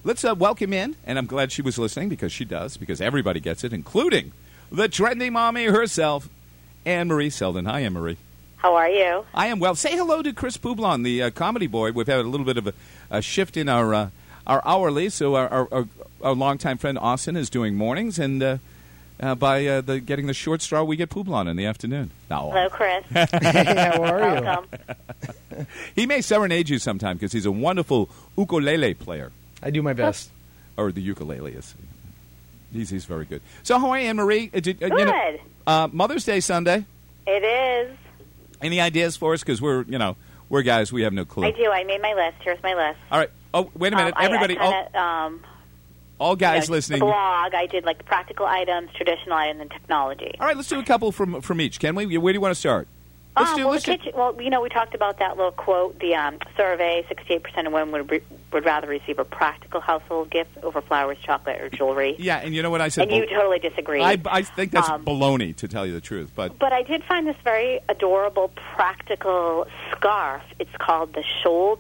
let's welcome in, and I'm glad she was listening because she does, because everybody gets it, including the trendy mommy herself, Anne-Marie Selden. Hi, Anne-Marie. How are you? I am well. Say hello to Chris Poublon, the comedy boy. We've had a little bit of a shift in our hourly, so our longtime friend Austin is doing mornings, and by getting the short straw, we get Poublon in the afternoon. Hello, Chris. Hey, how are you? Welcome. He may serenade you sometime because he's a wonderful ukulele player. I do my best. Or the ukulele is. He's very good. So how are you, Anne-Marie? Good. Mother's Day Sunday. It is. Any ideas for us? Because we're guys. We have no clue. I do. I made my list. Here's my list. All right. Oh, wait a minute. Everybody. All guys listening. The blog. I did like practical items, traditional items, and technology. All right. Let's do a couple from each. Can we? Where do you want to start? We talked about that little quote. The survey: 68% of women would rather receive a practical household gift over flowers, chocolate, or jewelry. Yeah, and you know what I said? And you totally disagree. I think that's baloney, to tell you the truth. But I did find this very adorable practical scarf. It's called the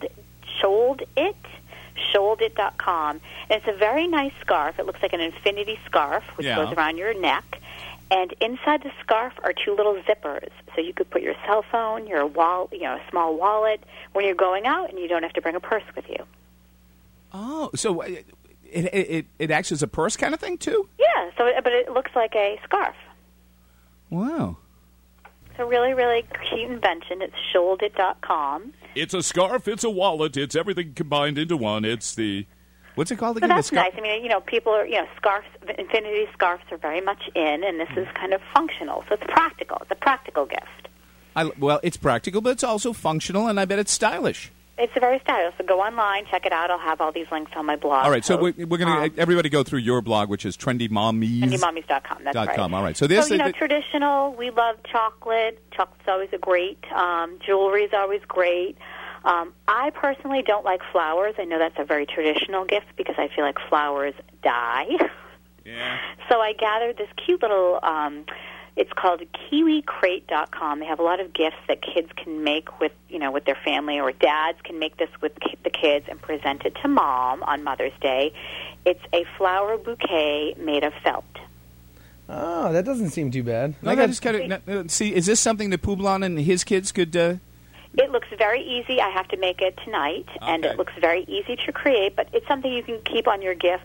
Sholdit.com. And it's a very nice scarf. It looks like an infinity scarf, which goes around your neck. And inside the scarf are two little zippers, so you could put your cell phone, your wallet, a small wallet when you're going out, and you don't have to bring a purse with you. Oh, so it acts as a purse kind of thing too? Yeah. But it looks like a scarf. Wow. It's a really, really cute invention. It's Sholdit.com. It's a scarf. It's a wallet. It's everything combined into one. It's the. What's it called again? So that's nice. I mean, people are, scarves, infinity scarves are very much in, and this is kind of functional. So it's practical. It's a practical gift. Well, it's practical, but it's also functional, and I bet it's stylish. It's very stylish. So go online, check it out. I'll have all these links on my blog. All right. So we're going to everybody go through your blog, which is TrendyMommies.com. That's right. All right. So this traditional. We love chocolate. Chocolate's always a great. Jewelry is always great. I personally don't like flowers. I know that's a very traditional gift because I feel like flowers die. Yeah. So I gathered this cute little, it's called KiwiCrate.com. They have a lot of gifts that kids can make with their family, or dads can make this with the kids and present it to mom on Mother's Day. It's a flower bouquet made of felt. Oh, that doesn't seem too bad. See, is this something that Poublon and his kids could... It looks very easy. I have to make it tonight, and it looks very easy to create. But it's something you can keep on your desk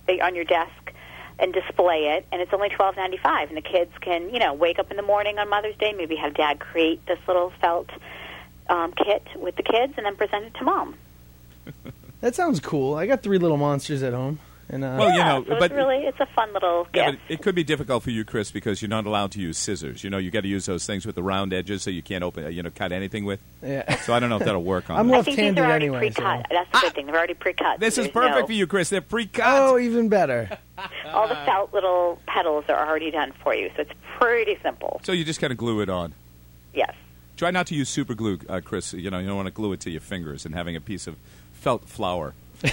and display it. And it's only $12.95, and the kids can, wake up in the morning on Mother's Day, maybe have Dad create this little felt kit with the kids, and then present it to Mom. That sounds cool. I got 3 little monsters at home. And, it's a fun little gift. But it could be difficult for you, Chris, because you're not allowed to use scissors. You got to use those things with the round edges, so you can't cut anything with. Yeah. So I don't know if that'll work on. I'm left-handed anyway. Pre-cut. That's the good thing. They're already pre-cut. This is perfect for you, Chris. They're pre-cut. Oh, even better. All the felt little petals are already done for you, so it's pretty simple. So you just kind of glue it on. Yes. Try not to use super glue, Chris. You don't want to glue it to your fingers and having a piece of felt flour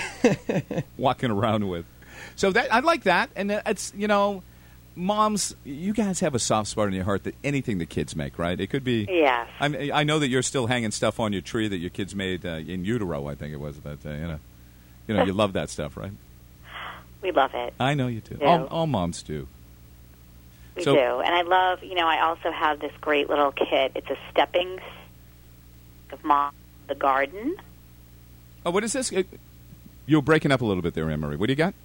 walking around with. So I like that, and it's moms, you guys have a soft spot in your heart that anything the kids make, right? It could be. Yes. I know that you're still hanging stuff on your tree that your kids made in utero, I think it was, but you love that stuff, right? We love it. I know you do. All moms do. We do, and I love. I also have this great little kit. It's a stepping of Mom the Garden. Oh, what is this? You're breaking up a little bit there, Anne-Marie. What do you got?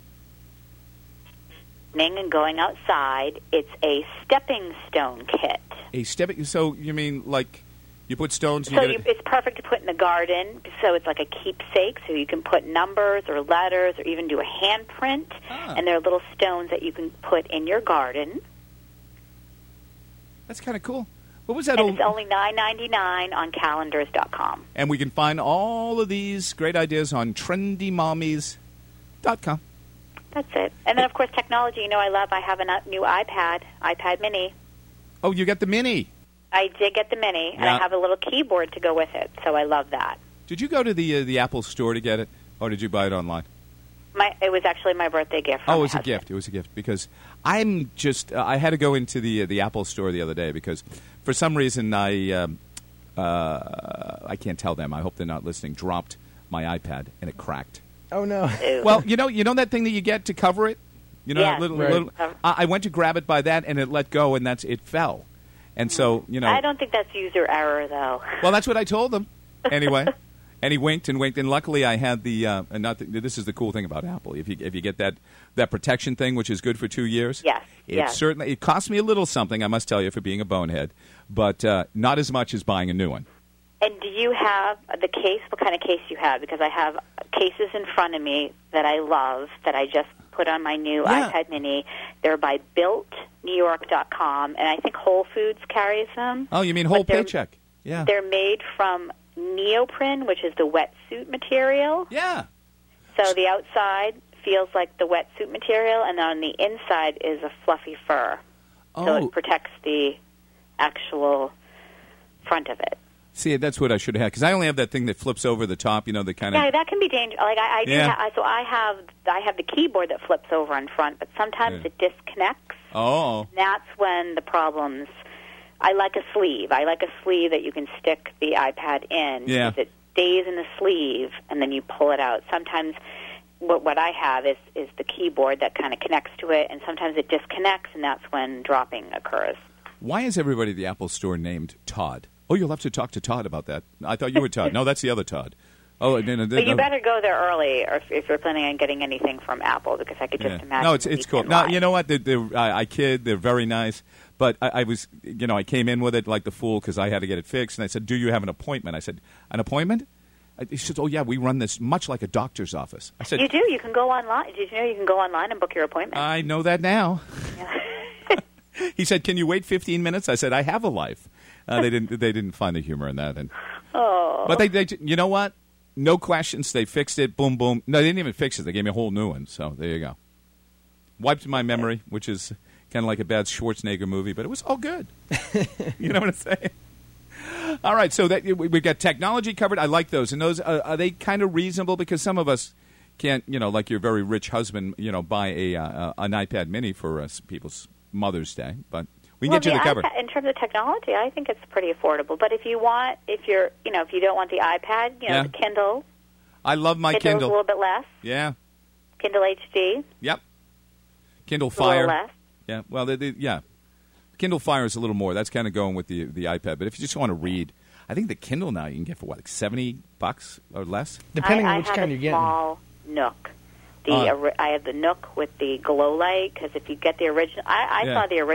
And going outside, it's a stepping stone kit. So you mean like you put stones? It's perfect to put in the garden. So it's like a keepsake. So you can put numbers or letters or even do a handprint. And there are little stones that you can put in your garden. That's kind of cool. What was that? And it's only $9.99 on calendars.com. And we can find all of these great ideas on TrendyMommies.com. That's it. And then, of course, technology. I have a new iPad Mini. Oh, you got the Mini. I did get the Mini, and I have a little keyboard to go with it, so I love that. Did you go to the Apple store to get it, or did you buy it online? It was actually my birthday gift. Oh, it was a gift. It was a gift because I had to go into the Apple store the other day because for some reason I can't tell them. I hope they're not listening. Dropped my iPad and it cracked. Oh, no. Well, you know that thing that you get to cover it? You know, Yes. little I went to grab it by that, and it let go, and it fell. And so, I don't think that's user error, though. Well, that's what I told him. Anyway, and he winked and winked, and luckily I had this is the cool thing about Apple. If you get that protection thing, which is good for 2 years, certainly it cost me a little something, I must tell you, for being a bonehead, but not as much as buying a new one. And do you have the case? What kind of case you have? Because I have cases in front of me that I love that I just put on my new iPad Mini. They're by BuiltNewYork.com, and I think Whole Foods carries them. Oh, you mean Whole Paycheck? Yeah. They're made from neoprene, which is the wetsuit material. Yeah. So the outside feels like the wetsuit material, and on the inside is a fluffy fur. Oh. So it protects the actual front of it. See, that's what I should have had, because I only have that thing that flips over the top, the kind of... Yeah, that can be dangerous. Like I do so I have the keyboard that flips over in front, but sometimes it disconnects. Oh. That's when the problems... I like a sleeve. I like a sleeve that you can stick the iPad in. Yeah. It stays in the sleeve, and then you pull it out. Sometimes what I have is the keyboard that kind of connects to it, and sometimes it disconnects, and that's when dropping occurs. Why is everybody at the Apple Store named Todd? Oh, you'll have to talk to Todd about that. I thought you were Todd. No, that's the other Todd. Oh, but you better go there early, or if you're planning on getting anything from Apple, because I could just imagine. No, it's cool. No, you know what? I kid. They're very nice. But I was, I came in with it like the fool because I had to get it fixed. And I said, "Do you have an appointment?" I said, "An appointment?" He said, "Oh yeah, we run this much like a doctor's office." I said, "You do. You can go online. Did you know you can go online and book your appointment?" I know that now. Yeah. He said, "Can you wait 15 minutes?" I said, "I have a life." They didn't find the humor in that. But they you know what? No questions. They fixed it. Boom, boom. No, they didn't even fix it. They gave me a whole new one. So there you go. Wiped my memory, which is kind of like a bad Schwarzenegger movie, but it was all good. You know what I'm saying? All right, so we've got technology covered. I like those. And those, are they kind of reasonable? Because some of us can't, like your very rich husband, buy an iPad Mini for people's Mother's Day. But we can get you the cover. In terms of technology, I think it's pretty affordable. But if you don't want the iPad, the Kindle. I love my Kindle's Kindle. a little bit less. Yeah. Kindle HD. Yep. Kindle Fire. A little less. Yeah. Well, Kindle Fire is a little more. That's kind of going with the iPad. But if you just want to read, I think the Kindle now you can get for like $70 or less, depending on which kind you're getting. I have a small Nook. I have the Nook with the glow light, because if you get the original, I saw the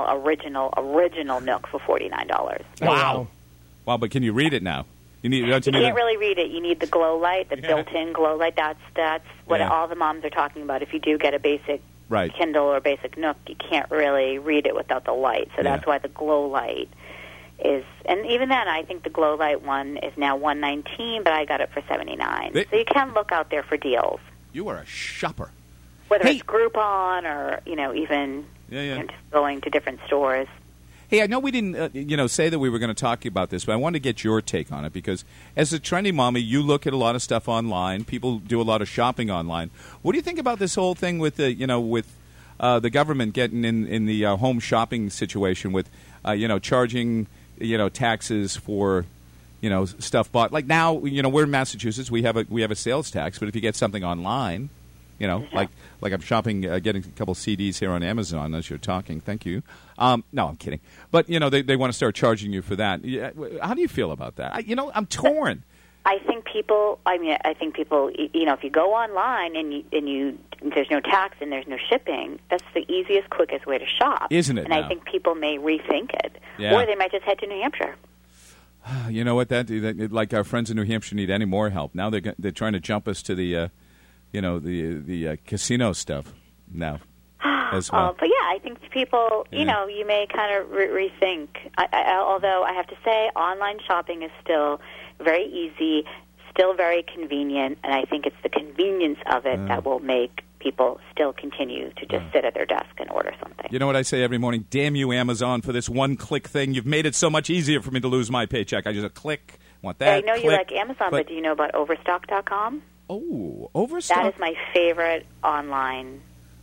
original Nook for $49. Wow. Wow, but can you read it now? You can't really read it. You need the glow light, the built-in glow light. That's what all the moms are talking about. If you do get a basic Kindle or basic Nook, you can't really read it without the light. So that's why the glow light is, and even then, I think the glow light one is now $119, but I got it for $79. So you can look out there for deals. You are a shopper. Whether it's Groupon or even just going to different stores. Hey, I know we didn't say that we were going to talk about this, but I wanted to get your take on it because as a trendy mommy, you look at a lot of stuff online. People do a lot of shopping online. What do you think about this whole thing with the the government getting in the home shopping situation with charging taxes for stuff bought? Like now, we're in Massachusetts. We have a sales tax, but if you get something online, like I'm shopping, getting a couple CDs here on Amazon as you're talking. Thank you. No, I'm kidding. But they want to start charging you for that. How do you feel about that? I'm torn. I think people. If you go online and there's no tax and there's no shipping, that's the easiest, quickest way to shop, isn't it? And I think people may rethink it, or they might just head to New Hampshire. You know what? Like our friends in New Hampshire need any more help. Now they're trying to jump us to the the casino stuff now as well. But I think people, you may kind of rethink. Although I have to say, online shopping is still very easy, still very convenient, and I think it's the convenience of it that will make people still continue to just sit at their desk and order something. You know what I say every morning? Damn you, Amazon, for this one-click thing. You've made it so much easier for me to lose my paycheck. I just click, want that, I know you like Amazon, but do you know about Overstock.com? Oh, Overstock. That is my favorite online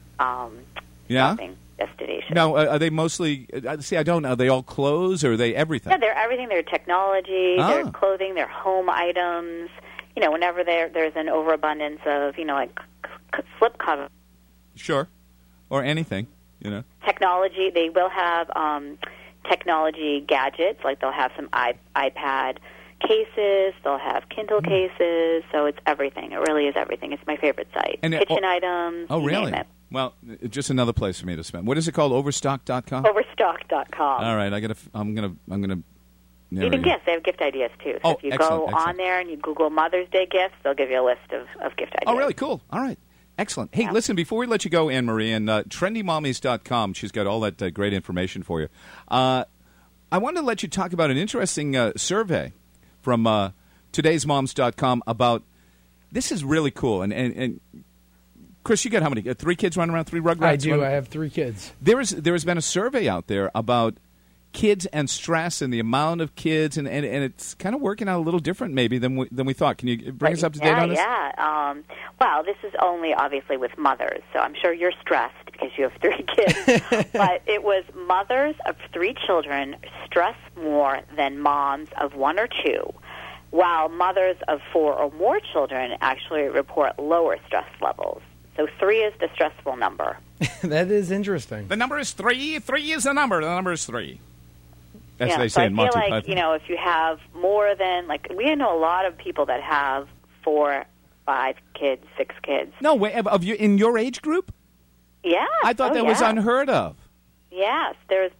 shopping destination. Now, are they mostly, I don't know, are they all clothes or are they everything? Yeah, they're everything. They're technology, they're clothing, they're home items. whenever there's an overabundance of, like slip cover. Sure. Or anything, Technology, they will have technology gadgets, like they'll have some iPad cases, they'll have Kindle cases, so it's everything. It really is everything. It's my favorite site. And kitchen items. Oh, really? Name it. Well, just another place for me to spend. What is it called? Overstock.com? Overstock.com. All right, I'm gonna. Even gifts. They have gift ideas too. So if you go on there and you Google Mother's Day gifts, they'll give you a list of gift ideas. Oh, really? Cool. All right. Excellent. Hey, listen, before we let you go, Anne-Marie, and trendymommies.com, she's got all that great information for you. I wanted to let you talk about an interesting survey from todaysmoms.com about, this is really cool. And Chris, you got how many? 3 kids running around, 3 Rugrats? I do. I have 3 kids. There has been a survey out there about kids and stress and the amount of kids, and it's kind of working out a little different maybe than we thought. Can you bring us up to date on this? Yeah. Well, this is only obviously with mothers, so I'm sure you're stressed because you have 3 kids. But it was mothers of 3 children stress more than moms of 1 or 2, while mothers of 4 or more children actually report lower stress levels. So 3 is the stressful number. That is interesting. The number is 3. 3 is the number. The number is 3. As they say so in Monty I feel like, Python. If you have more than, we know a lot of people that have 4, 5 kids, 6 kids. No way. In your age group? Yeah. I thought that was unheard of. Yes, there's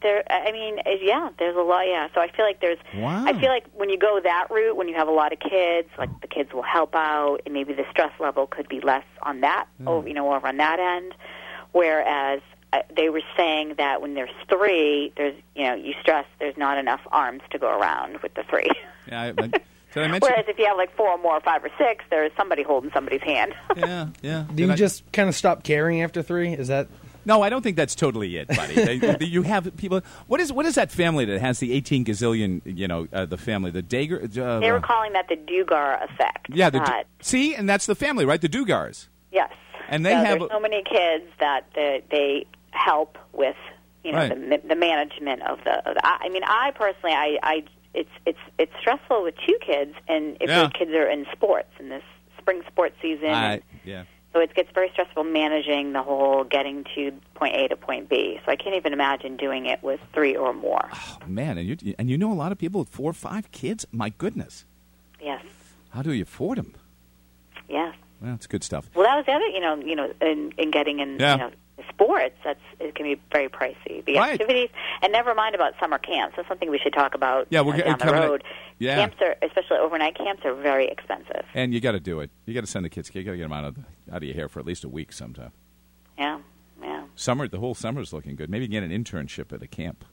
a lot. Yeah, so I feel like Wow. I feel like when you go that route, when you have a lot of kids, like the kids will help out, and maybe the stress level could be less on that, over on that end. Whereas they were saying that when there's 3, there's you stress there's not enough arms to go around with the 3. Yeah. Did I mention? Whereas if you have 4 or more, 5 or 6, there's somebody holding somebody's hand. Yeah. Do you just kind of stop caring after 3? Is that? No, I don't think that's totally it, buddy. You have people. What is that family that has the 18 gazillion? The family, the Dager. They were calling that the Dugar effect. Yeah. See, and that's the family, right? The Dugars. Yes. And they have there's so many kids that they help with the management of the. I personally, it's stressful with 2 kids, and if those kids are in sports in this spring sports season. So it gets very stressful managing the whole getting to point A to point B. So I can't even imagine doing it with 3 or more. Oh, man, and you know a lot of people with 4 or 5 kids? My goodness. Yes. How do you afford them? Yes. Well, it's good stuff. Well, that was the other, in getting in, sports, it can be very pricey. The activities, and never mind about summer camps. That's something we should talk about down the road. Camps especially overnight camps, are very expensive. And you got to do it. You got to send the kids. You got to get them out of your hair for at least a week sometime. Yeah. The whole summer's looking good. Maybe get an internship at a camp.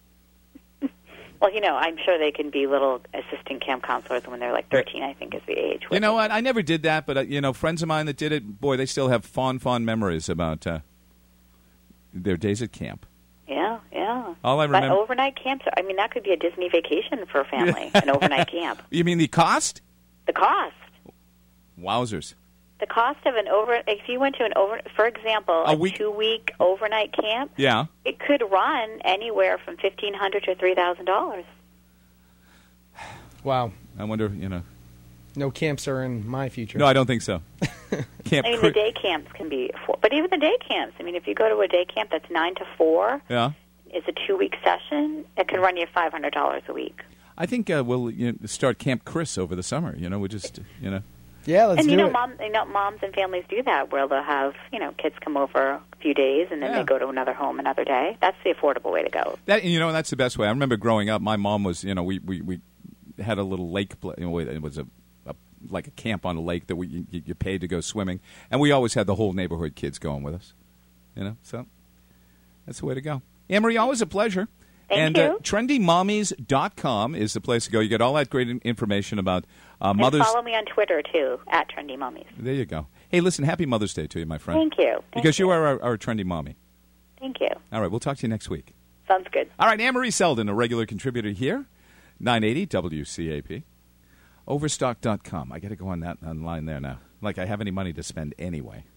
Well, I'm sure they can be little assistant camp counselors when they're 13, I think is the age. You know what? I never did that, but, friends of mine that did it, boy, they still have fond memories about their days at camp. Yeah. All I remember. But overnight camps, that could be a Disney vacation for a family, an overnight camp. You mean the cost? The cost. Wowzers. The cost of if you went to for example, a 2-week overnight camp, it could run anywhere from $1,500 to $3,000. Wow. I wonder, No camps are in my future. No, I don't think so. The day camps can be, but even the day camps. If you go to a day camp that's 9 to 4, it's a 2-week session. It can run you $500 a week. I think we'll start Camp Chris over the summer. We just Yeah, let's do it. Moms and families do that, where they'll have kids come over a few days and then they go to another home another day. That's the affordable way to go. That's the best way. I remember growing up, my mom was we had a little lake. It was like a camp on a lake that you paid to go swimming, and we always had the whole neighborhood kids going with us. So that's the way to go. Anne-Marie, always a pleasure. Thank you. trendymommies.com is the place to go. You get all that great information about mothers. And follow me on Twitter, too, at Trendy Mommies. There you go. Hey, listen, happy Mother's Day to you, my friend. Thank you. Because you are our trendy mommy. Thank you. All right, we'll talk to you next week. Sounds good. All right, Anne-Marie Selden, a regular contributor here, 980 WCAP. Overstock.com. I got to go on that online there now. Like I have any money to spend anyway.